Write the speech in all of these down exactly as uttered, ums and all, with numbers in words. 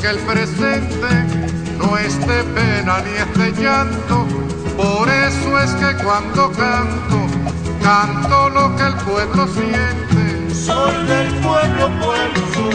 que el presente no es de pena ni es de llanto. Por eso es que cuando canto, canto lo que el pueblo siente. Soy del pueblo, pueblo soy.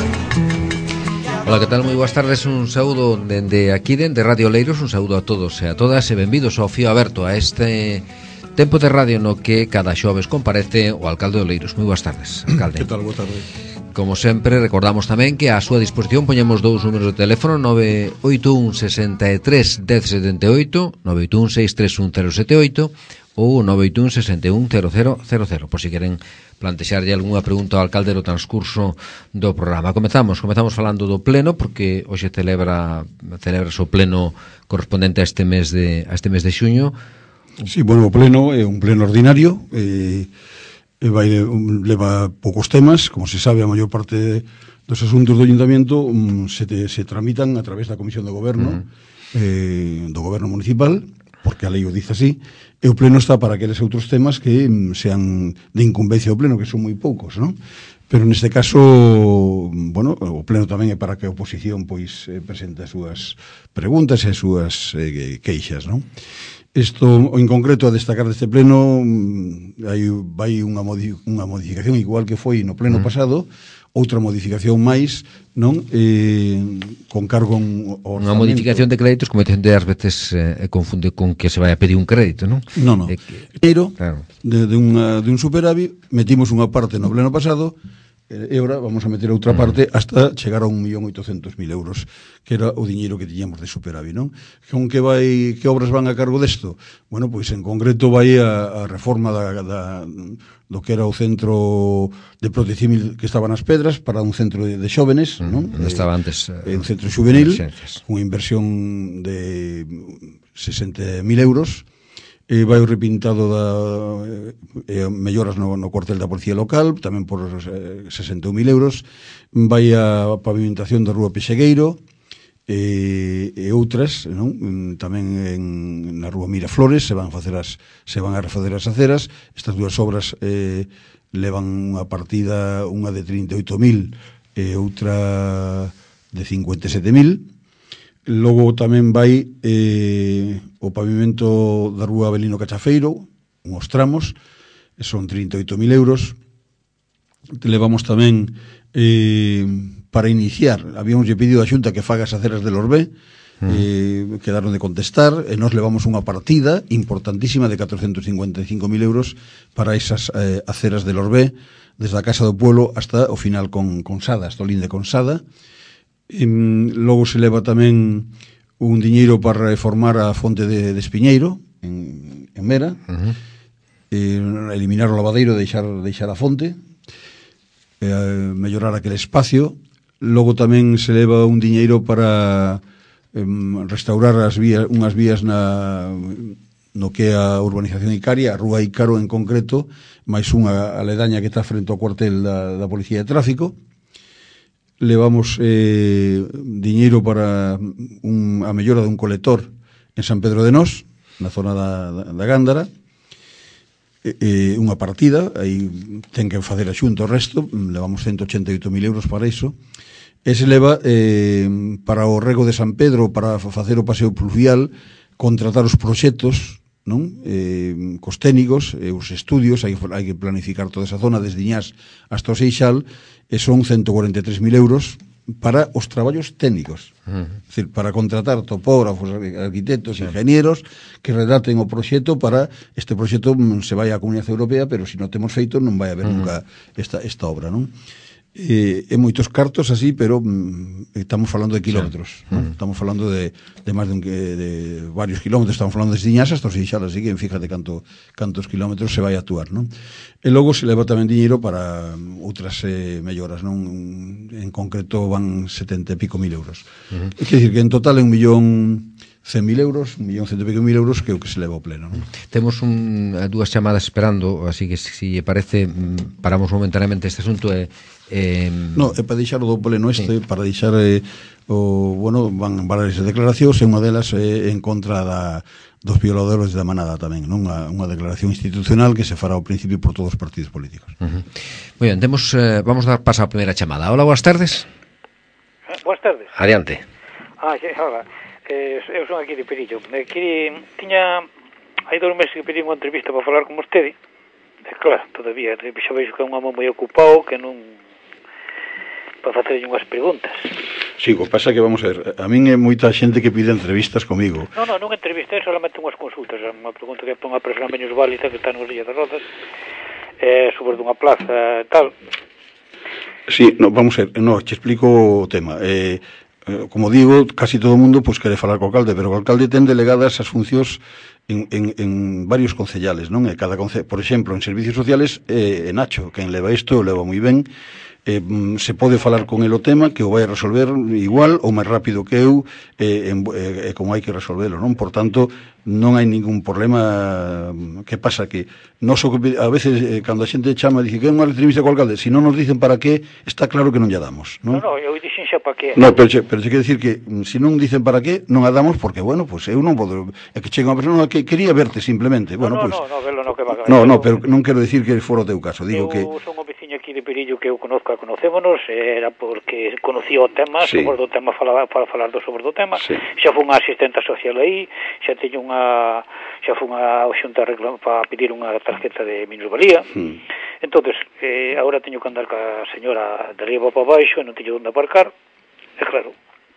Ola, que tal? Moi boas tardes, un saúdo dende aquí, dende Radio Oleiros, un saúdo a todos e a todas e benvidos ao Fío Aberto, a este tempo de radio no que cada xoves comparece o alcalde de Oleiros. Moi boas tardes, alcalde. Que tal? Boa tarde. Como sempre, recordamos tamén que a súa disposición poñemos dous números de teléfono: nove oito un, sesenta e tres, dez, setenta e oito, nove oito un, seis tres un, cero sete oito ou nove oito un, sesenta e un, cero cero cero cero, por si queren plantexarlle algunha pregunta ao alcalde no transcurso do programa. Comezamos, comezamos falando do pleno, porque hoxe celebra celebra o pleno correspondente a este mes de a este mes de xuño. Sí, bueno, o pleno é un pleno ordinario, e, e vai un, leva poucos temas, como se sabe, a maior parte dos asuntos do Ayuntamiento um, se, te, se tramitan a través da Comisión de Goberno, uh-huh. eh, do Goberno Municipal, porque a lei o dice así, e o pleno está para aqueles outros temas que um, sean de incumbencia do pleno, que son moi poucos, non? Pero neste caso, bueno, o pleno tamén é para que a oposición pois eh, presente as súas preguntas e as súas eh, queixas, non? Isto, en concreto, a destacar deste pleno, hai, vai unha, modi, unha modificación igual que foi no pleno mm. pasado, outra modificación máis, non? Eh, con cargo un orzamento. Unha modificación de créditos, como xente ás veces eh, confunde con que se vai a pedir un crédito, non? Non, non. Eh, que... Pero, claro. de, de, unha, de un superávit, metimos unha parte no pleno pasado, e agora vamos a meter outra parte hasta chegar a un millón oitocentos mil euros, que era o diñeiro que tiñamos de superávit, non? Con que vai, que obras van a cargo desto? Bueno, pois en concreto vai a, a reforma da, da, do que era o centro de protección que estaba nas Pedras para un centro de, de xóvenes, mm, non? Onde estaba antes eh, un centro juvenil, unha inversión de sesenta mil euros. E vai o repintado da eh, melloras no, no cuartel da Policía Local, tamén por eh, sesenta mil euros. Vai a pavimentación da Rúa Pexegueiro e, e outras, non? Tamén en, na Rúa Miraflores se van facer as se van a refacer as aceras. Estas dúas obras eh, levan unha partida, unha de trinta e oito mil e outra de cincuenta e sete mil. Logo tamén vai eh, o pavimento da Rúa Avelino Cachafeiro, uns tramos, son trinta e oito mil euros. Levamos tamén eh, para iniciar, habíamos pedido a Xunta que faga as aceras de Lorbé, mm. eh, quedaron de contestar, e nos levamos unha partida importantísima de catrocentos cincuenta e cinco mil euros para esas eh, aceras de Lorbé, desde a Casa do Pueblo hasta o final con, con Sada, hasta o linde con Sada. E, logo se leva tamén un diñeiro para reformar a fonte de, de Espiñeiro en, en Mera, uh-huh. e, eliminar o lavadeiro, deixar, deixar a fonte, e, mellorar aquele espacio. Logo tamén se leva un diñeiro para em, restaurar as vías, unhas vías na, no que é a urbanización Icaria, a Rúa Ícaro en concreto, máis unha aledaña que está frente ao cuartel da, da Policía de Tráfico. Levamos eh, diñeiro para un, a mellora dun colector en San Pedro de Nós, na zona da, da, da Gándara, e, e unha partida, aí ten que facer a Xunta o resto, levamos ciento ochenta e oito mil euros para iso, e se leva eh, para o rego de San Pedro, para facer o paseo pluvial, contratar os proxectos, non? Eh, cos técnicos, eh, os estudios, hai, hai que planificar toda esa zona desde Iñás hasta o Seixal, e son ciento cuarenta e tres mil euros para os traballos técnicos. Uh-huh. É dicir, para contratar topógrafos, arquitectos, sí. ingenieros que redacten o proxecto para este proxecto se vai á Comunidade Europea, pero se non temos feito non vai haber uh-huh. nunca esta, esta obra, non? E, e moitos cartos así, pero mm, estamos falando de kilómetros, sí. ¿no? Uh-huh. Estamos falando de, de máis de, un, de varios kilómetros, estamos falando desde Iñás hasta o Seixal, así que fíjate canto, cantos kilómetros se vai a actuar, non? E logo se leva tamén diñeiro para outras eh, melloras, non? En concreto van setenta e pico mil euros. Uh-huh. Quer dicir que en total é un millón cen mil euros, un millón cento e pico mil euros que é o que se leva ao pleno, non? Temos un, dúas chamadas esperando, así que se si parece paramos momentaneamente este asunto e eh, no, é para deixar o do pleno este, sí. para deixar eh, o, bueno, van varias declaracións e unha delas é en contra da, dos violadores da manada tamén, non? Unha, unha declaración institucional que se fará ao principio por todos os partidos políticos. Uh-huh. Moi ben, temos, eh, vamos a dar paso á primeira chamada. Hola, boas tardes. Boas tardes. Adiante. Ah, sí, hola. Eh, eu son aquí de Perillo. Eh, quería, tiña hai dous meses que pedí unha entrevista para falar con vostede. E claro, todavía xa vejo que é un home moi ocupado, que non para facerlle unhas preguntas. Sí, o que pasa que, vamos a ver, a min é moita xente que pide entrevistas comigo. Non, non, non entrevista, é solamente unhas consultas, unha pregunta que é para unha persona menos válida que está nos Rías de Rodas, eh, sobre dunha plaza e tal. Sí, no, vamos a ver, no, te explico o tema. Eh, como digo, casi todo o mundo pues, quere falar co alcalde, pero o alcalde ten delegadas as funcións en, en, en varios concellales, non? E cada conce... Por exemplo, en servicios sociales, eh, Nacho, quen leva isto, leva moi ben, eh, se pode falar con el o tema, que o vai a resolver igual ou máis rápido que eu, eh, en, eh, como hai que resolvelo, non? Por tanto, non hai ningún problema. Que pasa? Que nos, a veces, eh, cando a xente chama, dice que é unha entrevista co alcalde, se non nos dicen para qué, está claro que non lla damos, non? Non, non, eu dixen xa para qué. No, pero che, pero che quer decir que se non dicen para qué, non a damos porque, bueno, pues eu non podo, é que chega unha persona que quería verte simplemente, bueno, no, pues no, no, velo no que va. No, no, pero non quero decir que fora o teu caso, digo eu que Eu son un veciño aquí de Perillo que eu conozco, conocémonos, era porque conocía o tema, sí. sobre do tema falaba para falar do sobre do tema. Sí. Xa fui unha asistente social aí, xa teño unha xa fui unha xunta para pedir unha tarjeta de minusvalía. Hmm. Entonces, eh, agora teño que andar ca señora de arriba para baixo e non teño onde aparcar. É claro.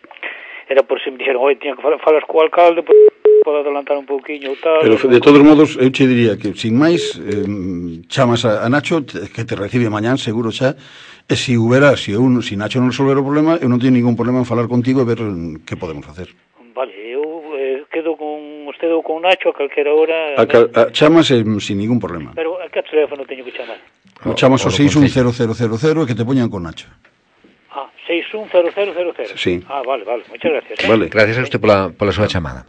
Era por se me dixeron, oi, tiña que falar, falas co alcalde, pues, pode adelantar un pouquiño ou tal. Pero de todos modos, eu che diría que, sin máis, eh, chamas a, a Nacho, que te recibe mañán, seguro xa, e se houbera, se eu, si Nacho non resolver o problema, eu non teño ningún problema en falar contigo e ver que podemos facer. Vale, eu eh, quedo con usted ou con Nacho a calquera hora. A, a, a, chamas eh, sin ningún problema. Pero a que teléfono teño que chamar? O, chamas o seis un cero cero cero cero e que te poñan con Nacho. Ah, seis un cero cero cero cero. Sí. Ah, vale, vale, moitas gracias. Eh? Vale. Gracias a usted pola, pola súa chamada.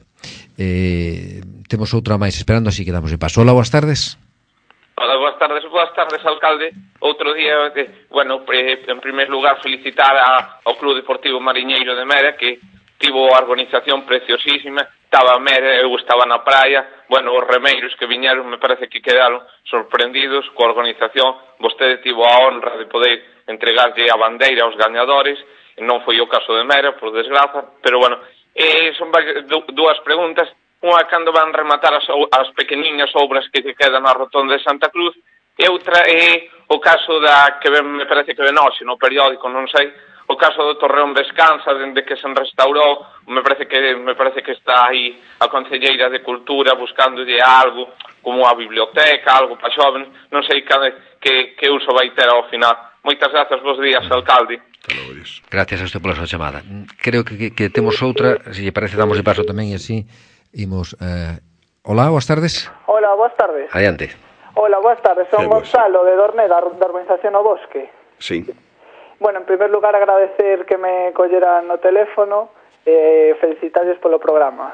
Eh, temos outra máis esperando, así que damos de paso. Hola, boas tardes. Hola, boas tardes, boas tardes, alcalde. Outro día, eh, bueno, eh, en primer lugar, felicitar a, ao Club Deportivo Mariñeiro de Mera, que tivo a organización preciosísima. Estaba a Mera, eu estaba na praia. Bueno, os remeiros que viñeron, me parece que quedaron sorprendidos coa organización. Vostede tivo a honra de poder entregarlle a bandeira aos gañadores. Non foi o caso de Mera, por desgraza, pero bueno, eh, son dúas preguntas. Unha, cando van rematar as, as pequeniñas obras que quedan na rotonda de Santa Cruz, e outra é o caso da, que me parece que ven hoxe no periódico, non sei, o caso do Torreón Vescansa, dende que se restaurou, me parece que me parece que está aí a Concelleira de Cultura buscándolle algo, como a biblioteca, algo para xóvenes, non sei que, que, que uso vai ter ao final. Moitas grazas, bons días, alcalde. Gracias a usted pola súa chamada. Creo que, que, que temos outra, se lle parece damos de paso tamén e así imos... Eh... Hola, boas tardes. Hola, boas tardes. Adiante. Hola, boas tardes. Son sí, Gonzalo de Dorne, da, da Urbanización O Bosque. Sí. Bueno, en primer lugar agradecer que me colleran no teléfono e eh, felicitarles polo programa.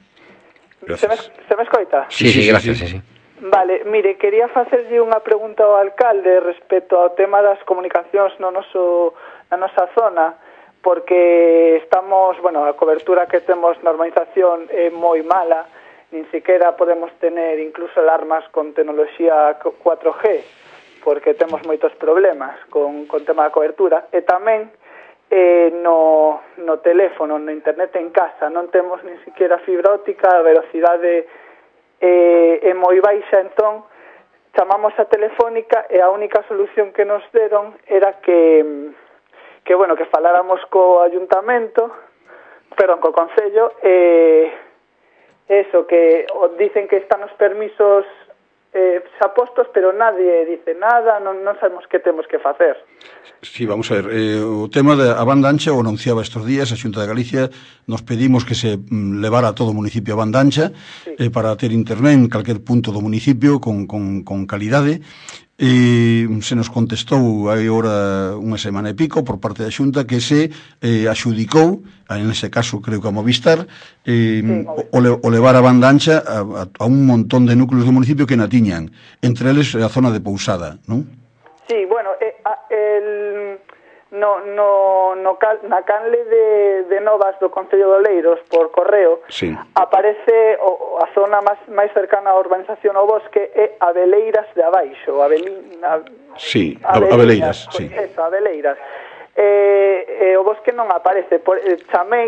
Se me, se me escoita? Sí, sí, sí, gracias, sí, sí. Vale, mire, quería facerlle unha pregunta ao alcalde respecto ao tema das comunicacións no noso, na nosa zona, porque estamos, bueno, a cobertura que temos na urbanización é moi mala, nin siquiera podemos tener incluso alarmas con tecnoloxía cuatro G, porque temos moitos problemas con, con tema da cobertura, e tamén eh, no, no teléfono, no internet en casa, non temos nin siquiera fibra óptica, a velocidade é, é moi baixa, entón chamamos a Telefónica e a única solución que nos deron era que, que bueno, que faláramos co ayuntamento, perdón, co concello, e eso, que dicen que están os permisos eh, xa postos, pero nadie dice nada, non, non sabemos que temos que facer. Sí, vamos a ver, eh, o tema da banda ancha o anunciaba estes días a Xunta de Galicia, nos pedimos que se mm, levara a todo o municipio a banda ancha, sí. eh, para ter internet en calquer punto do municipio con, con, con calidade. E se nos contestou hai ora unha semana e pico por parte da Xunta que se eh, axudicou, en ese caso creo que a Movistar, eh, sí, o, o levar a banda ancha a, a, a un montón de núcleos do municipio que na tiñan, entre eles a zona de Pousada, non? Sí, bueno, eh, el, no, no, no cal, na canle de, de Novas do Concello de Oleiros por correo, sí. Aparece o, a zona máis, máis cercana á urbanización ao Bosque é Abeleiras de Abaixo, Abelina, sí, Abeleiras, sí. Eso, Abeleiras. Eh, eh, o Bosque non aparece, por, eh, chamei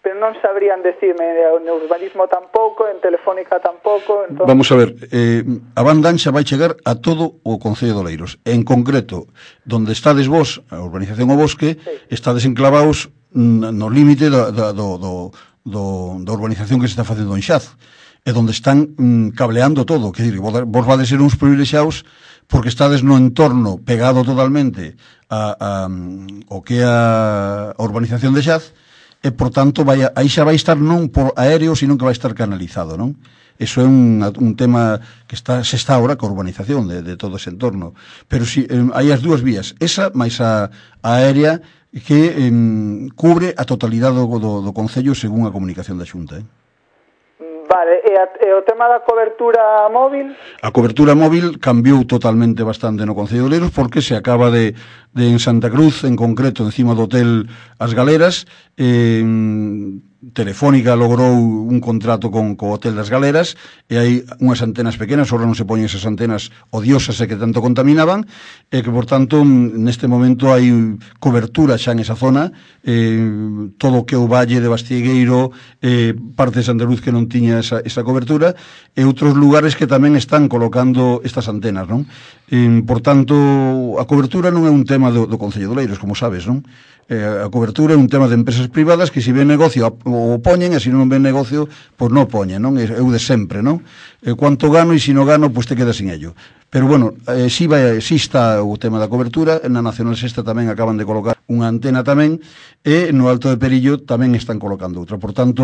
pero non sabrían decirme, en urbanismo tampouco, en Telefónica tampouco. Entón... Vamos a ver, eh, a banda ancha vai chegar a todo o Concello de Oleiros. En concreto, donde estades vos, a urbanización O Bosque, sí. Estades enclavados no límite da, da, do, do, do, da urbanización que se está facendo en Xaz, e donde están mm, cableando todo. Quer dizer, vos, vos vades ser uns privilexiados porque estades no entorno pegado totalmente a, a, o que é a, a urbanización de Xaz, e, por tanto, vai, aí xa vai estar non por aéreo, sino que vai estar canalizado, non? Eso é un, un tema que está, se está ahora coa urbanización de, de todo ese entorno. Pero si, eh, hai as dúas vías, esa máis a, a aérea que eh, cubre a totalidade do, do, do Concello según a comunicación da Xunta, eh? Vale, e, a, e o tema da cobertura móvil? A cobertura móvil cambiou totalmente bastante no Concello de Oleiros porque se acaba de, de en Santa Cruz, en concreto, encima do hotel As Galeras, eh, Telefónica logrou un contrato con co Hotel das Galeras e hai unhas antenas pequenas, ahora non se poñen esas antenas odiosas e que tanto contaminaban, e que, por tanto, neste momento hai cobertura xa en esa zona, eh, todo o que é o Valle de Bastiegueiro, eh, parte de Santa Cruz que non tiña esa, esa cobertura, e outros lugares que tamén están colocando estas antenas, non? Eh, por tanto, a cobertura non é un tema do, do Concello de Oleiros, como sabes, non? Eh, a cobertura é un tema de empresas privadas que se ven negocio o poñen, e se non ven negocio, pois non poñen, non? É o de sempre, non? Eh, cuanto gano, e se non gano, pois te quedas sin ello. Pero, bueno, eh, si, vai, si está o tema da cobertura, na Nacional Sexta tamén acaban de colocar unha antena tamén, e no Alto de Perillo tamén están colocando outra. Por tanto,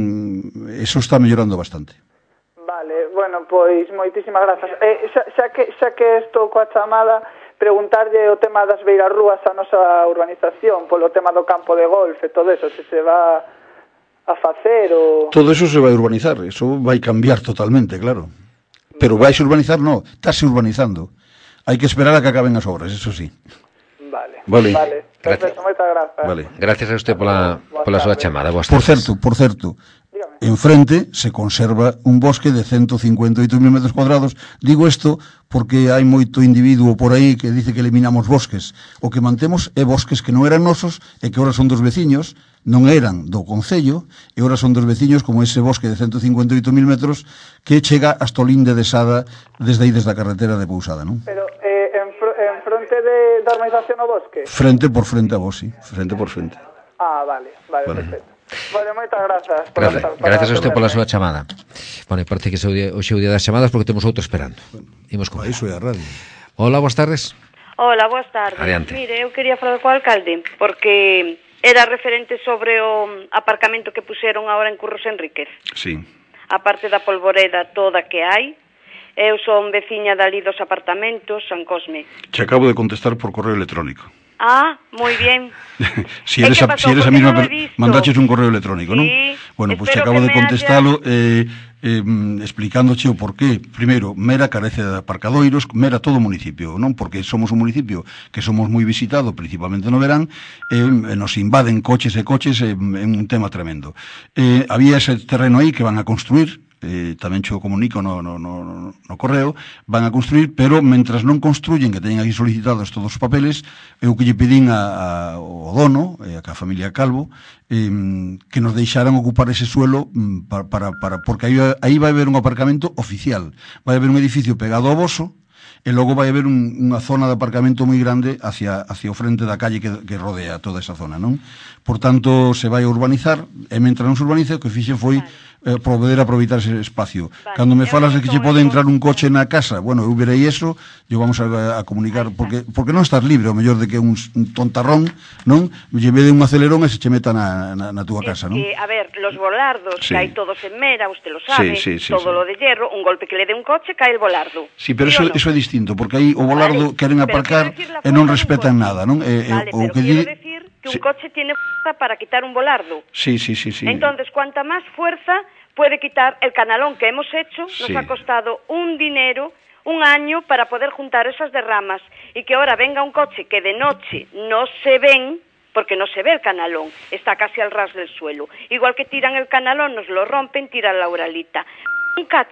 eso está mellorando bastante. Vale, bueno, pois moitísimas grazas. Eh, xa, xa que xa que estou coa chamada, preguntarlle o tema das beirarrúas a nosa urbanización, polo tema do campo de golf e todo eso, se se va a facer ou... Todo eso se vai urbanizar, eso vai cambiar totalmente, claro. Pero vais urbanizar, no, estáse urbanizando. Hai que esperar a que acaben as obras, eso sí. Vale, vale. vale. Perfecto, moitas grazas. Vale. Gracias a usted pola, pola súa chamada. Boas por certo, por certo, enfrente se conserva un bosque de ciento cincuenta e oito mil metros cuadrados. Digo isto porque hai moito individuo por aí que dice que eliminamos bosques. O que mantemos é bosques que non eran nosos e que ahora son dos veciños, non eran do Concello, e ahora son dos veciños, como ese bosque de ciento cincuenta e oito mil metros que chega hasta o linde de Sada desde aí, desde a carretera de Pousada, non? Pero eh, en, fr en fronte de, da urbanización ao bosque? Frente por frente a vos, sí, frente por frente. Ah, vale, vale, vale. Perfecto. Vale, moitas grazas. Gracias, gracias a usted pola súa chamada. Bueno, parece que hoxe é o día das chamadas porque temos outro esperando. Imos con iso é a radio. Hola, boas tardes. Hola, boas tardes. Adiante. Mire, eu quería falar co alcalde porque era referente sobre o aparcamento que puseron agora en Curros Enríquez. Sí. A parte da polvoreda toda que hai. Eu son veciña dali dos apartamentos, San Cosme. Te acabo de contestar por correo electrónico. Ah, moi bien. si eres, a, si eres a misma, no mandaches un correo electrónico, sí, non? Bueno, pois pues te acabo de contestalo haya... eh, eh, explicándoche o porqué. Primeiro, Mera carece de aparcadoiros, Mera todo o municipio, non? Porque somos un municipio que somos moi visitado, principalmente no verán, eh, nos invaden coches e coches, é eh, un tema tremendo. Eh, había ese terreno aí que van a construir, eh, tamén xo comunico no, no, no, no correo, van a construir, pero mentras non construyen, que teñen aquí solicitados todos os papeles, eu que lle pedín a, a, ao dono, e a, a familia Calvo, eh, que nos deixaran ocupar ese suelo para, para, para porque aí, aí vai haber un aparcamento oficial, vai haber un edificio pegado ao Boso, e logo vai haber un, unha zona de aparcamento moi grande hacia, hacia o frente da calle que, que rodea toda esa zona, non? Por tanto, se vai a urbanizar, e mentre non se urbanice, o que fixen foi eh, poder aproveitar ese espacio. Vale. Cando me falas de que che pode entrar un coche na casa, bueno, eu verei eso, eu vamos a, a comunicar, porque, porque non estás libre, o mellor de que un, un tontarrón, non? Lleve de un acelerón e se che meta na, na, na túa casa, non? Eh, a ver, los volardos, sí, que hai todos en Mera, usted lo sabe, sí, sí, sí, todo sí. lo de hierro, un golpe que le dé un coche, cae el volardo. Sí, pero eso, no? eso é distinto, porque aí o volardo vale, queren aparcar e non respetan nada, non? Eh, vale, o pero que quiero di... decir que sí. un coche tiene fuerza para quitar un volardo. Sí, sí, sí, sí. Entonces, cuanta más fuerza puede quitar el canalón que hemos hecho, nos sí. ha costado un dinero, un año para poder juntar esas derramas y que ahora venga un coche que de noche no se ven, porque no se ve el canalón, está casi al ras del suelo. Igual que tiran el canalón, nos lo rompen, tiran la uralita. Un cacho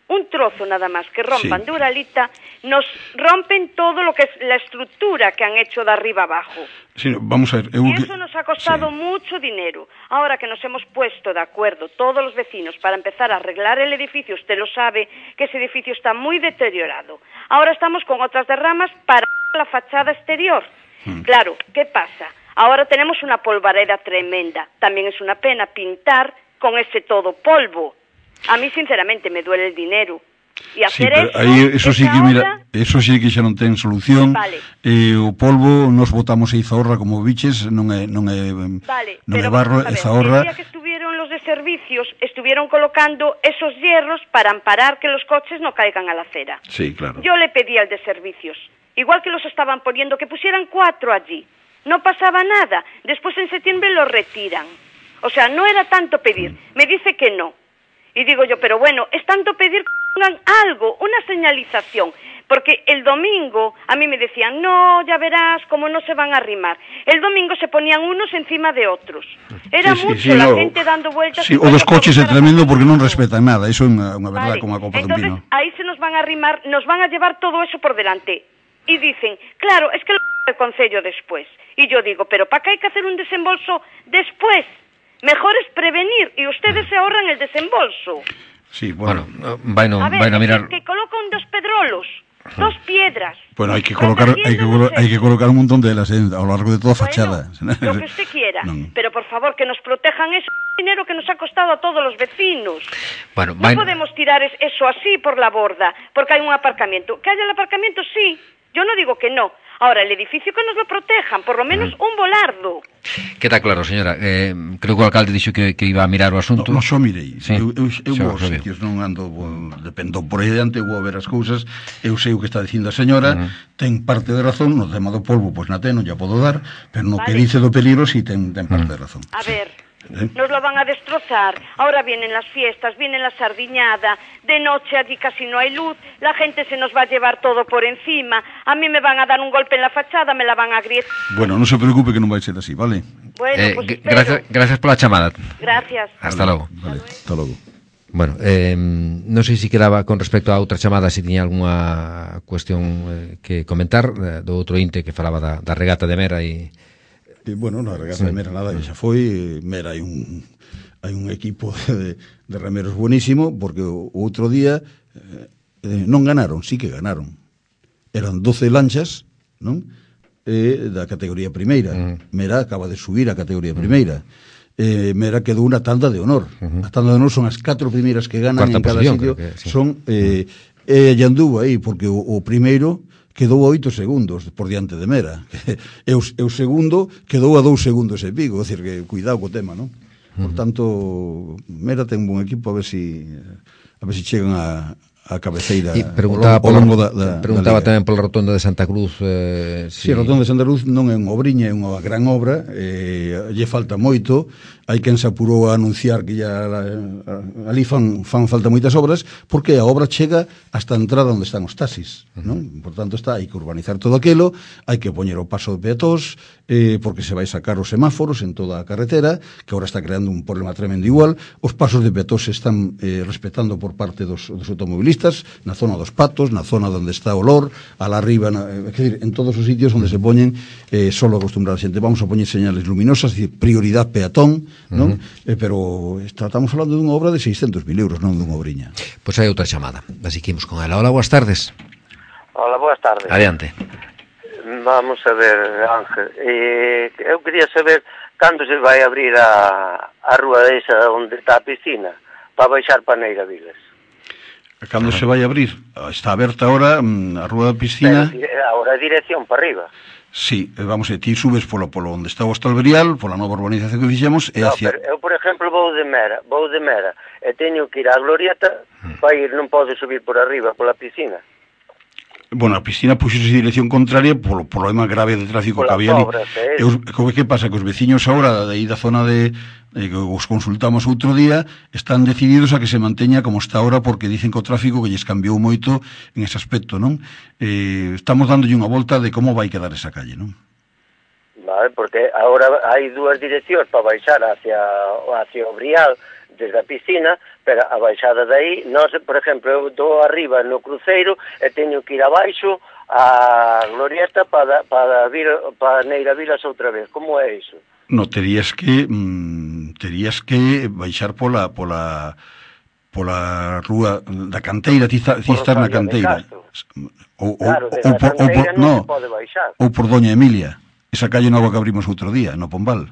un trozo nada más que rompan sí. de Uralita, nos rompen todo lo que es la estructura que han hecho de arriba abajo. Sí, vamos a ver. Eu... Y eso nos ha costado sí. mucho dinero. Ahora que nos hemos puesto de acuerdo todos los vecinos para empezar a arreglar el edificio, usted lo sabe, que ese edificio está muy deteriorado. Ahora estamos con otras derramas para la fachada exterior. Mm. Claro, ¿qué pasa? Ahora tenemos una polvareda tremenda. También es una pena pintar con ese todo polvo. A mí, sinceramente, me duele el dinero. E hacer sí, eso, aí, eso sí que, mira, obra... eso sí que xa non ten solución. Vale. Eh, o polvo, nos botamos a Izahorra como biches, non é, non é, vale, non pero é barro, ver, Izahorra. El día que estuvieron los de servicios, estuvieron colocando esos hierros para amparar que los coches no caigan a la acera. Sí, claro. Yo le pedí al de servicios, igual que los estaban poniendo, que pusieran cuatro allí. No pasaba nada. Después en septiembre lo retiran. O sea, no era tanto pedir. Me dice que no. Y digo yo, pero bueno, es tanto pedir que pongan algo, una señalización. Porque el domingo a mí me decían, no, ya verás cómo no se van a arrimar. El domingo se ponían unos encima de otros. Era sí, sí, mucho sí, la no. gente dando vueltas. Sí, o dos coches é tremendo porque non respetan nada. Eso é unha, unha verdad vale. como a copa Entonces, dun pino. ahí se nos van a arrimar, nos van a llevar todo eso por delante. Y dicen, claro, es que lo el Concello después. Y yo digo, pero ¿para qué hay que hacer un desembolso después? Mejor es prevenir y ustedes se ahorran el desembolso. Sí, bueno, bueno vaino, a ver, vaino a mirar... que colocan dos pedrolos, dos piedras. Bueno, hay que colocar hay que, hay que colocar un montón de elas eh, a lo largo de toda a fachada. Bueno, lo que usted quiera, no. pero por favor que nos protejan ese dinero que nos ha costado a todos los vecinos. Bueno, no vaino... podemos tirar eso así por la borda, porque hay un aparcamiento. Que haya el aparcamiento, sí, yo no digo que no. Ahora, el edificio que nos lo protejan, por lo menos un volardo. Queda claro, señora. Eh, creo que o alcalde dixo que, que iba a mirar o asunto. No, no só mirei. Sí. Eu, eu, eu Xa, vou aos sitios, non ando, dependo por aí diante, vou a ver as cousas. Eu sei o que está dicindo a señora, uh -huh. ten parte de razón, no tema do polvo, pois na ten, non ya podo dar, pero no vale. que dice do peligro, si sí, ten, ten parte uh -huh. de razón. A ver... ¿Eh? Nos lo van a destrozar. Ahora vienen las fiestas, viene la sardiñada. De noche allí casi no hay luz. La gente se nos va a llevar todo por encima. A mí me van a dar un golpe en la fachada, me la van a agrietar. Bueno, non se preocupe que non vai ser así, vale? Bueno, eh, pues gracias, gracias pola chamada. Gracias. Hasta vale, logo. Vale, hasta logo. Bueno, eh, non sei se quedaba con respecto a outra chamada, se tiña algunha cuestión eh, que comentar eh, do outro inte que falaba da, da regata de Mera e... Eh, bueno, na regata sí. de Mera nada, que xa foi. Mera hai un hai un equipo de, de remeros buenísimo, porque o, o outro día eh, eh, non ganaron, sí que ganaron. Eran doce lanchas, non? Eh, da categoría primeira. Mm. Mera acaba de subir a categoría primeira. Eh, Mera quedou unha tanda de honor. Uh -huh. A tanda de honor son as catro primeiras que ganan Cuarta en cada sitio. Que, sí. Son eh, eh, e anduvo aí, porque o, o primeiro quedou a oito segundos por diante de Mera. E o, e o segundo quedou a dous segundos e pico. É dicir, que cuidado co tema, non? Por tanto, Mera ten un bon equipo, a ver si a ver si chegan a, a cabeceira e preguntaba ao longo da, da, preguntaba da tamén pola rotonda de Santa Cruz eh, si... Si, a rotonda de Santa Cruz non é unha obriña, é unha gran obra, eh, lle falta moito. Hai quen se apurou a anunciar que ya ali fan, fan falta moitas obras, porque a obra chega hasta a entrada onde están os taxis, non? Por tanto, está, hai que urbanizar todo aquilo, hai que poñer o paso de peatóns, eh, porque se vai sacar os semáforos en toda a carretera, que agora está creando un problema tremendo igual. Os pasos de peatóns se están eh, respetando por parte dos, dos automobilistas, na zona dos patos, na zona onde está o olor, a la arriba, na, é dicir, en todos os sitios onde se poñen, eh, solo acostumbrar a xente. Vamos a poñer señales luminosas, é dicir, prioridade peatón, non? Uh -huh. eh, pero estamos falando dunha obra de seiscentos mil euros, non dunha obriña. Pois hai outra chamada, así que imos con ela. Hola, boas tardes. Hola, boas tardes. Adiante. Vamos a ver, Ángel, eh, eu quería saber cando se vai abrir a, a rúa esa onde está a piscina para baixar para Neira Vilas. Cando se vai abrir? Está aberta ahora a rúa da piscina. Pero, ahora a dirección para arriba. Sí, vamos, e ti subes polo, polo onde está o Hostalverial, pola nova urbanización que fixemos, e no, hacia... pero eu, por exemplo, vou de Mera, vou de Mera, e teño que ir á Glorieta, mm. para ir, non podo subir por arriba, pola piscina. Bueno, a piscina puxose en dirección contraria polo problema grave de tráfico que había ali. E os, que pasa? Que os veciños agora, de aí da zona de, de que os consultamos outro día, están decididos a que se manteña como está ahora, porque dicen que o tráfico que lles cambiou moito en ese aspecto, non? Eh, estamos dándolle unha volta de como vai quedar esa calle, non? Vale, porque agora hai dúas direccións para baixar hacia, hacia o Brial, desde a piscina, pero a baixada de aí, nós, por exemplo, eu estou arriba no cruceiro e teño que ir abaixo a Glorieta para para vir para Neira Vilas outra vez. Como é iso? No, terías que mm, terías que baixar pola pola pola rúa da Canteira, ti estás na Canteira. Ou, claro, ou, ou, por, ou, por, non no, se pode baixar. Ou por Doña Emilia, esa calle nova que abrimos outro día, no Pombal.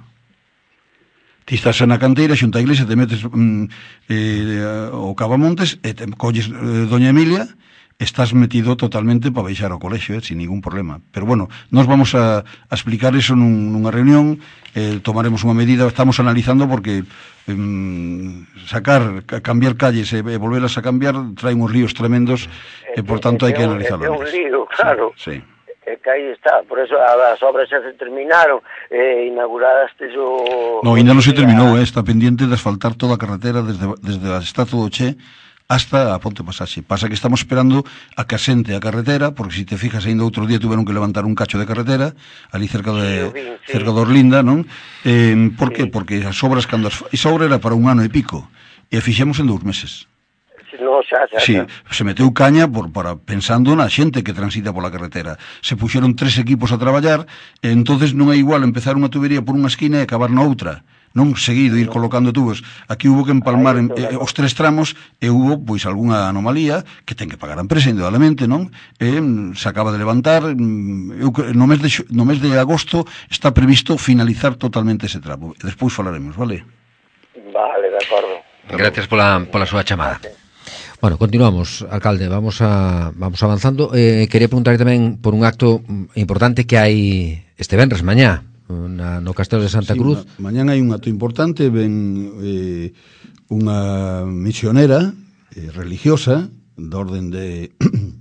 Ti estás na Canteira, xunta a iglesia, te metes mm, eh, o Cavamontes e te colles eh, Doña Emilia, estás metido totalmente para baixar ao colexio, eh, sin ningún problema. Pero bueno, nos vamos a, a explicar eso nun, nunha reunión, eh, tomaremos unha medida, estamos analizando porque eh, sacar, cambiar calles e eh, volverlas a cambiar trae uns líos tremendos e, eh, por tanto, hai que analizarlo. É un lío, claro. Sí. sí. É que aí está, por eso as obras xa se terminaron, eh, inauguradas o... No, ainda non se terminou, eh, está pendiente de asfaltar toda a carretera desde, desde a Estatua do Che hasta a Ponte Pasaxe. Pasa que estamos esperando a que asente a carretera, porque se te fijas, ainda outro día tuveron que levantar un cacho de carretera, ali cerca de, sí, sí. cerca de Orlinda, non? Eh, por que? Sí. Porque as obras, cando as, esa obra era para un ano e pico, e a fixemos en dous meses. No, xa, xa, sí, xa. Se meteu caña por, para, pensando na xente que transita pola carretera. Se puxeron tres equipos a traballar, e entonces non é igual empezar unha tubería por unha esquina e acabar na outra. Non seguido ir colocando tubos. Aquí hubo que empalmar en, eh, os tres tramos e hubo pois algunha anomalía que ten que pagar a empresa indudablemente, non? E se acaba de levantar, eu, no mes de no mes de agosto está previsto finalizar totalmente ese tramo. Despois falaremos, vale? Vale, de acordo. Gracias pola pola súa chamada. Bueno, continuamos, alcalde, vamos a vamos avanzando. Eh, quería preguntarle tamén por un acto importante que hai este venres mañá na, no Castelo de Santa Cruz. Sí, ma, mañán hai un acto importante, ven eh, unha misionera eh, religiosa da orden de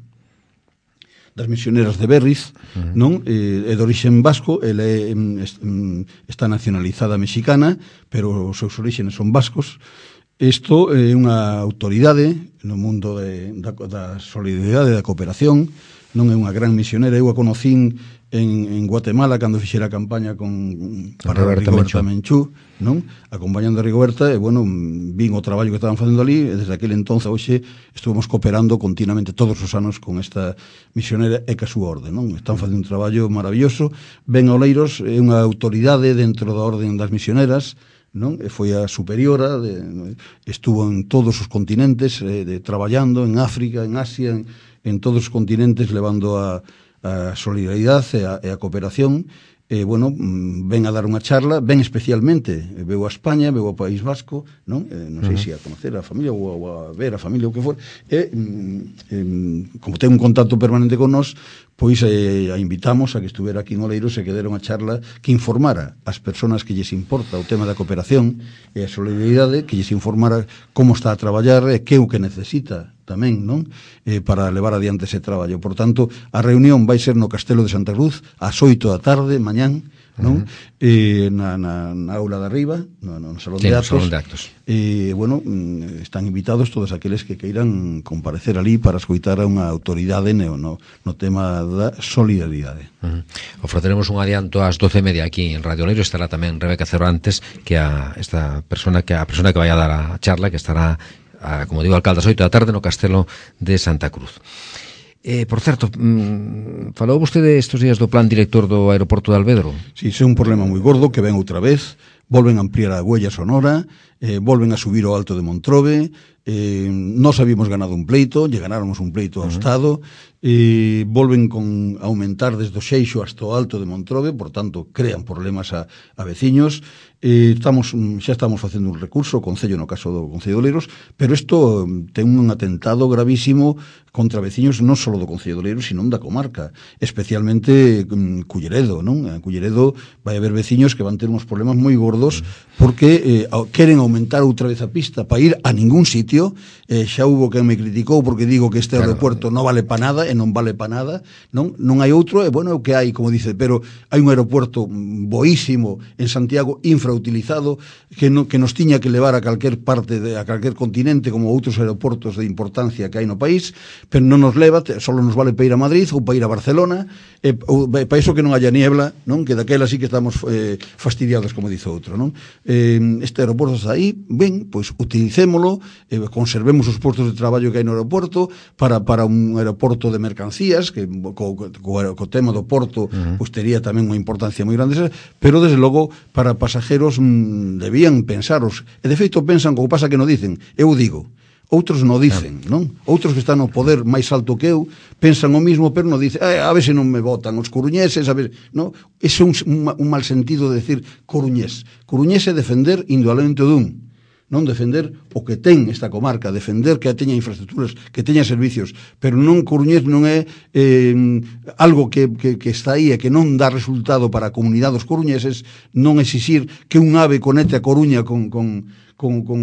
das misioneras de Berriz, uh-huh. non? Eh, é de orixen vasco, ela é, está nacionalizada mexicana, pero os seus orixenes son vascos. Isto é unha autoridade no mundo de, da, da solidaridade e da cooperación, non é unha gran misionera. Eu a conocín en, en Guatemala cando fixera a campaña con para Rigoberta Rigoberta Menchú, non? Acompañando a Rigoberta, e bueno, vin o traballo que estaban facendo ali, e desde aquel entonces hoxe estuvemos cooperando continuamente todos os anos con esta misionera e ca súa orde, non? Están facendo un traballo maravilloso. Ben Oleiros é unha autoridade dentro da orden das misioneras, non? E foi a superiora, de, estuvo en todos os continentes, eh, de, traballando en África, en Asia, en, en todos os continentes, levando a, a solidaridade e a, e a cooperación. E, bueno, ven a dar unha charla, ven especialmente, veu a España, veu ao País Vasco, non? Eh, non sei uh-huh. se a conocer a familia ou a, ou a ver a familia ou que for, e, eh, como ten un contacto permanente con nós, pois eh, a invitamos a que estuvera aquí en Oleiros e que dera unha charla que informara as persoas que lles importa o tema da cooperación e a solidaridade, que lles informara como está a traballar e que é o que necesita tamén, non? Eh, para levar adiante ese traballo. Por tanto, a reunión vai ser no Castelo de Santa Cruz ás oito da tarde, mañán, non? Uh-huh. Eh, na, na, na aula de arriba, no, no, no salón, sí, de actos. salón de actos. E, eh, bueno, están invitados todos aqueles que queiran comparecer ali para escoitar a unha autoridade no, no, no tema da solidaridade. Uh-huh. Ofreceremos un adianto ás doce e media aquí en Radio Oleiros. Estará tamén Rebeca Cervantes, que a esta persona que a persona que vai a dar a charla, que estará a, como digo, alcalde, ás oito da tarde no Castelo de Santa Cruz. Eh, por certo, mmm, falou vostede estes días do plan director do aeroporto de Alvedro? Si, sí, é un problema moi gordo que ven outra vez, volven a ampliar a huella sonora, eh, volven a subir o alto de Montrobe, eh, nos habíamos ganado un pleito, lle ganáramos un pleito ao uh-huh. Estado, eh, volven con aumentar desde o Xeixo hasta o alto de Montrobe, por tanto, crean problemas a, a veciños. Eh, estamos, xa estamos facendo un recurso, o Concello, no caso do Concello de Oleiros, pero isto ten un atentado gravísimo contra veciños non só do Concello de Oleiros, sino da comarca, especialmente um, Culleredo, non? En Culleredo vai haber veciños que van ter uns problemas moi gordos porque eh, queren aumentar outra vez a pista para ir a ningún sitio. Eh, xa hubo quen me criticou porque digo que este claro. aeropuerto non vale para nada, e non vale para nada, non? Non hai outro, e bueno, é o que hai, como dice, pero hai un aeropuerto boísimo en Santiago, infrautilizado, que, no, que nos tiña que levar a calquer parte, de, a calquer continente, como outros aeroportos de importancia que hai no país, pero non nos leva, só nos vale para ir a Madrid ou para ir a Barcelona, e, ou, para iso que non haya niebla, non? Que daquela sí que estamos eh, fastidiados, como dice outro. outro, non? Eh, este aeroporto está aí, ben, pois utilicémolo, eh, conservemos os postos de traballo que hai no aeroporto para, para un aeroporto de mercancías, que co, co, co tema do porto, uh-huh. pois tería tamén unha importancia moi grande, pero desde logo para pasajeros mmm, debían pensaros, e de feito pensan, como pasa que non dicen, eu digo, outros non dicen, non? Outros que están no poder máis alto que eu pensan o mismo, pero non dicen, eh, a ver se non me votan os coruñeses, a ver, non? Ese é un, un, un mal sentido de decir coruñés. Coruñés é defender indudablemente dun, non defender o que ten esta comarca, defender que teña infraestructuras, que teña servicios, pero non coruñés non é eh, algo que, que, que está aí e que non dá resultado para a comunidade dos coruñeses, non exixir que un ave conecte a Coruña con, con, con, con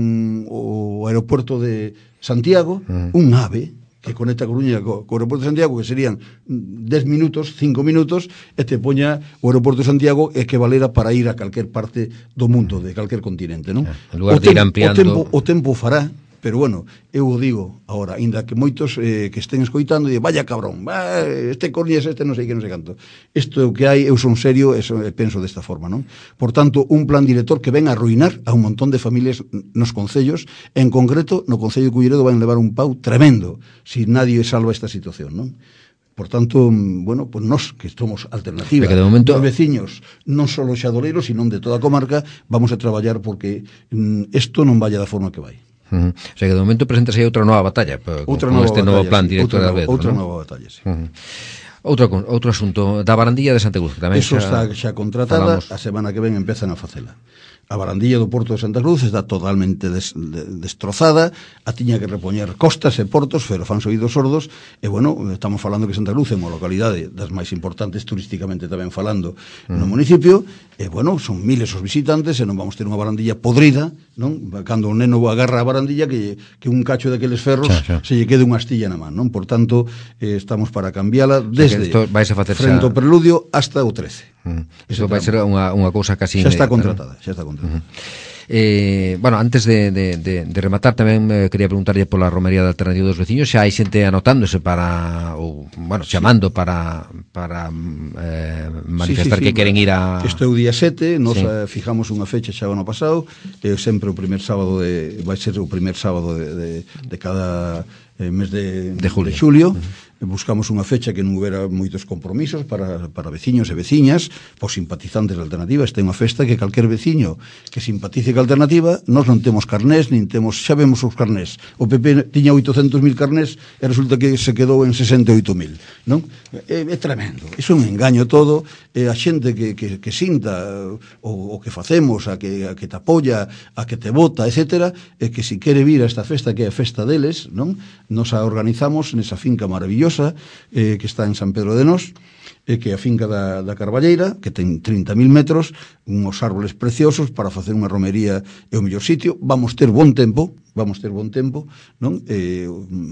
o aeroporto de Santiago, uh-huh. un ave que conecta a Coruña co, co aeroporto de Santiago, que serían dez minutos, cinco minutos, e te poña o aeroporto de Santiago e que valera para ir a calquer parte do mundo, de calquer continente, non? En lugar de ir ampliando... O tempo, o tempo fará, pero bueno, eu o digo agora, ainda que moitos eh, que estén escoitando e vaya cabrón, bah, este coruñés, este non sei que, non sei canto. Isto é o que hai, eu son serio e penso desta forma, non? Por tanto, un plan director que ven a arruinar a un montón de familias nos concellos, en concreto, no Concello de Culleredo van levar un pau tremendo si nadie salva esta situación, non? Por tanto, bueno, pues nós que somos alternativa, de momento... os veciños, non só os xadoleiros, sino de toda a comarca, vamos a traballar porque isto mm, non vaya da forma que vai. Uh-huh. O sea que de momento presentase aí outra nova batalla outra con nova este batalla, novo plan sí. director outra, de Alvedro, outra ¿no? nova batalla, sí. Uh-huh. Outro, outro asunto da barandilla de Santa Cruz, que tamén eso xa, está xa contratada, falamos. A semana que ven empezan a facela. A barandilla do Porto de Santa Cruz está totalmente des, de, destrozada, a tiña que repoñer costas e portos, pero fan oídos sordos, e bueno, estamos falando que Santa Cruz é unha localidade das máis importantes turísticamente tamén falando mm. no municipio, e bueno, son miles os visitantes, e non vamos ter unha barandilla podrida, non? Cando o neno agarra a barandilla que, que un cacho daqueles ferros xa, xa. se lle quede unha astilla na man, non? Por tanto, eh, estamos para cambiala desde o sea, frente ao preludio hasta o trece. Uh-huh. Iso vai ser unha, unha cousa casi xa está contratada, xa está contratada. Uh-huh. Eh, bueno, antes de, de, de, de rematar tamén eh, quería preguntarlle pola romería da Alternativa dos Veciños, xa hai xente anotándose para ou, bueno, chamando sí. para para eh, manifestar sí, sí, sí, que queren ir a... Isto é o día sete, nos sí. eh, fijamos unha fecha xa o ano pasado, é sempre o primer sábado de, vai ser o primer sábado de, de, de cada eh, mes de, de julio, de xulio. Uh-huh. Buscamos unha fecha que non houbera moitos compromisos para, para veciños e veciñas, por simpatizantes da Alternativa. Esta é unha festa que calquer veciño que simpatice ca Alternativa, nós non temos carnés, nin temos, xa vemos os carnés. O P P tiña oitocentos mil carnés e resulta que se quedou en sesenta e oito mil, non? É, é tremendo, iso é un engaño todo, e a xente que, que, que sinta o, o que facemos, a que, a que te apoia, a que te vota, etcétera, é que si quere vir a esta festa que é a festa deles, non? Nos a organizamos nesa finca maravillosa Eh, que está en San Pedro de Nós, eh, que é a finca da, da Carballeira, que ten trinta mil metros, uns árboles preciosos para facer unha romería, é o mellor sitio. Vamos ter bon tempo, vamos ter bon tempo, non? Eh,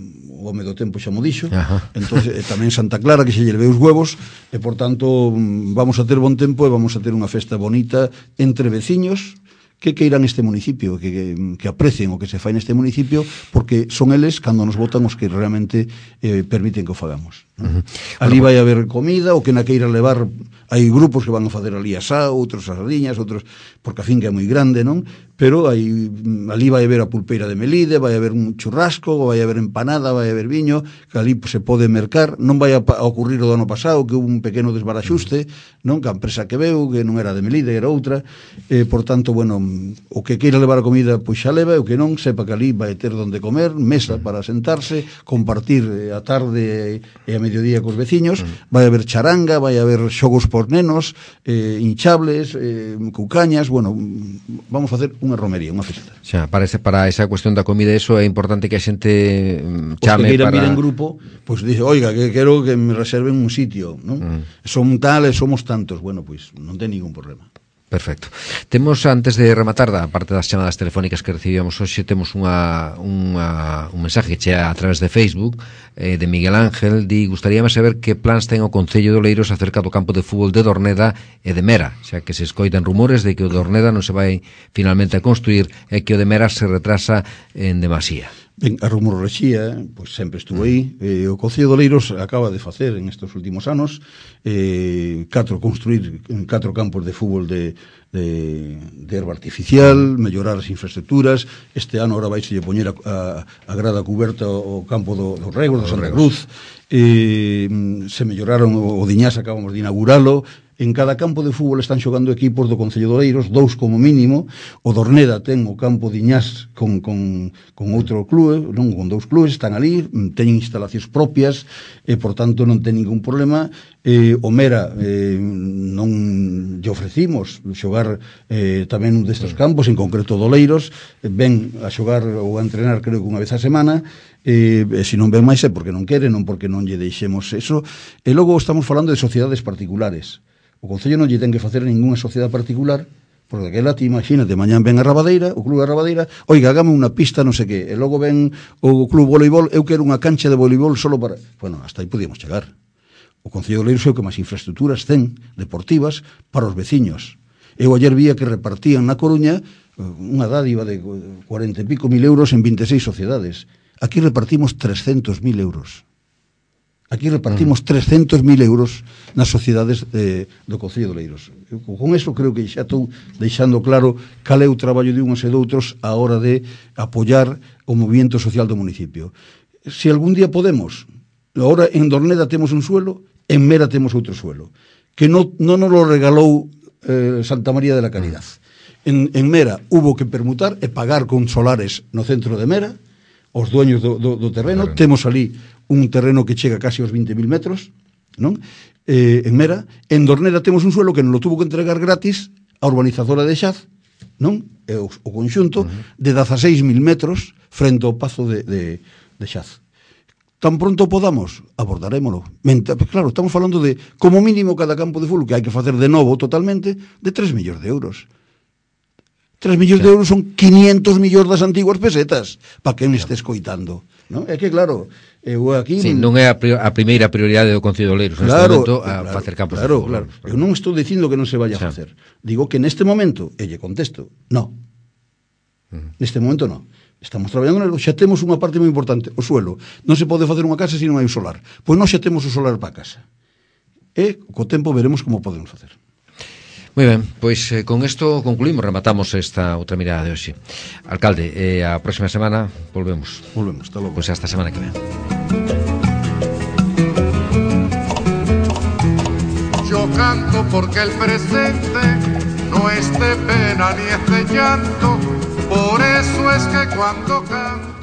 o home do tempo xa mo dixo. Entonces, eh, tamén Santa Clara, que xe lle levei os huevos, e por tanto vamos a ter bon tempo e vamos a ter unha festa bonita entre veciños que queiran este municipio, que, que, que aprecien o que se fai neste municipio, porque son eles, cando nos votan, os que realmente eh, permiten que o fagamos. Uh-huh. Ali vai haber comida, o que na queira levar, hai grupos que van a fazer ali asao, outros as sardiñas, outros, porque a finca é moi grande, non? Pero hai, ali vai haber a pulpeira de Melide, vai haber un churrasco, vai haber empanada, vai haber viño, que ali se pode mercar, non vai a, a ocurrir o do ano pasado, que houve un pequeno desbaraxuste, non? Que a empresa que veu, que non era de Melide, era outra, eh, por tanto, bueno, o que queira levar a comida, pois xa leva, o que non, sepa que ali vai ter donde comer, mesa para sentarse, compartir a tarde e a mediodía cos veciños, vai haber charanga, vai haber xogos por nenos, eh, hinchables, eh, cucañas, bueno, vamos a facer unha romería, unha festa. Xa, para, ese, para esa cuestión da comida, eso é importante que a xente chame que para... vir en grupo, pois pues dice, oiga, que quero que me reserven un sitio, non? Mm. Son tales, somos tantos, bueno, pois pues, non ten ningún problema. Perfecto. Temos, antes de rematar da parte das chamadas telefónicas que recibíamos hoxe, temos unha, unha, un mensaje que chea a través de Facebook eh, de Miguel Ángel. Di, gustaríame saber que plans ten o Concello de Oleiros acerca do campo de fútbol de Dorneda e de Mera, xa que se escoitan rumores de que o de Dorneda non se vai finalmente a construir e que o de Mera se retrasa en demasía. Ben, a rumorología, pois sempre estuvo aí. Eh, o Concello de Oleiros acaba de facer en estes últimos anos eh, catro, construir catro campos de fútbol de, de, de herba artificial, mellorar as infraestructuras. Este ano ahora vai se lle poñer a, a, a grada cuberta o campo do, do Rego, do Santa Cruz. Eh, se melloraron o, o Diñás, acabamos de inauguralo. En cada campo de fútbol están xogando equipos do Concello de Oleiros, dous como mínimo. O Dorneda ten o campo de Iñás con, con, con outro clube, non, con dous clubes, están ali, teñen instalacións propias, e, por tanto, non ten ningún problema. Eh, o Mera eh, non lle ofrecimos xogar eh, tamén un destes campos, en concreto do Oleiros, eh, ven a xogar ou a entrenar, creo que unha vez a semana, e, e se non ven máis é porque non quere, non porque non lle deixemos eso. E logo estamos falando de sociedades particulares. O Concello non lle ten que facer ninguna sociedade particular, porque aquela, ti imagínate, mañán ven a Rabadeira, o clube de Rabadeira, oiga, hagame unha pista, non sei que, e logo ven o clube voleibol, eu quero unha cancha de voleibol solo para... Bueno, hasta aí podíamos chegar. O Concello de Oleiros é o que máis infraestructuras ten deportivas para os veciños. Eu ayer vía que repartían na Coruña unha dádiva de cuarenta e pico mil euros en vinte e seis sociedades. Aquí repartimos trescentos mil euros. Aquí repartimos trescentos mil euros nas sociedades de, do Concello de Oleiros. Eu, con eso creo que xa estou deixando claro cal é o traballo de uns e doutros a hora de apoiar o movimento social do municipio. Se algún día podemos, agora en Dorneda temos un suelo, en Mera temos outro suelo, que non, non nos lo regalou eh, Santa María de la Caridad. En, en Mera hubo que permutar e pagar con solares no centro de Mera, os dueños do, do, do terreno, claro. Temos ali un terreno que chega casi aos vinte mil metros, non? Eh, en Mera. En Dorneda temos un suelo que nos lo tuvo que entregar gratis a urbanizadora de Xaz, non? E o, o conxunto uh-huh. de dezaseis mil metros frente ao pazo de, de, de Xaz. Tan pronto podamos, abordarémolo. Menta, claro, estamos falando de, como mínimo, cada campo de fútbol que hai que facer de novo totalmente, de tres millóns de euros. tres millóns de euros son quinientos millóns das antiguas pesetas, para quen este escoitando. Non? É que, claro, eu aquí... Sí, non é a, pri a primeira prioridade do Concello de Oleiros neste claro, momento a claro, facer campos claro, de fútbol. Claro, eu non estou dicindo que non se vaya a facer. Digo que neste momento, e lle contesto, no. Uh-huh. Neste momento, no. Estamos traballando, xa temos unha parte moi importante, o suelo. Non se pode facer unha casa se non hai o solar. Pois non xa temos o solar para a casa. E, co tempo, veremos como podemos facer. Moi ben, pois eh, con isto concluímos, rematamos esta outra mirada de hoxe. Alcalde, eh, a próxima semana volvemos. Volvemos, hasta logo. Pois hasta a semana que ven. Yo canto porque el presente no es de pena ni es de llanto, por eso es que cuando canto